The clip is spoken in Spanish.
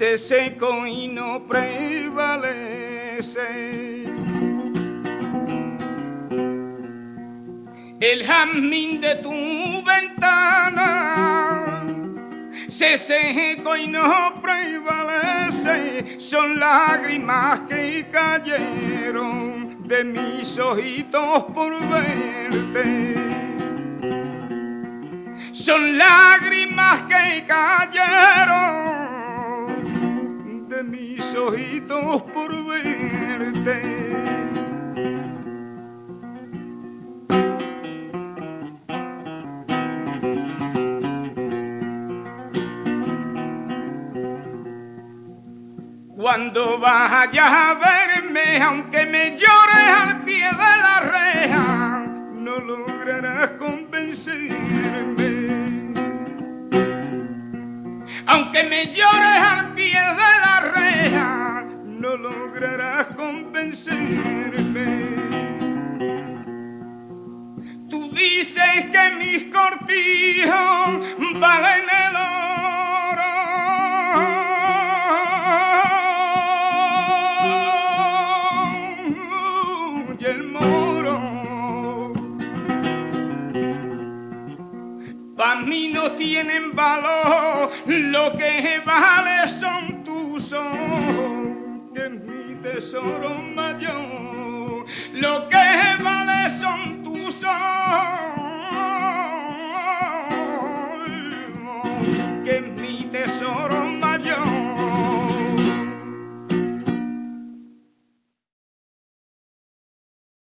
se secó y no prevalece. El jazmín de tu ventana se secó y no prevalece. Son lágrimas que cayeron de mis ojitos por verte. Son lágrimas que cayeron de mis ojitos por verte. Cuando vayas a verme, aunque me llores al pie de la reja, no lograrás convencerme. Aunque me llores al pie de la reja, no lograrás convencerme. Tú dices que mis cortijos valen el oro y el moro. Pa' mí no tienen valor, lo que vale son tus ojos, que es mi tesoro mayor. Lo que vale son tus ojos,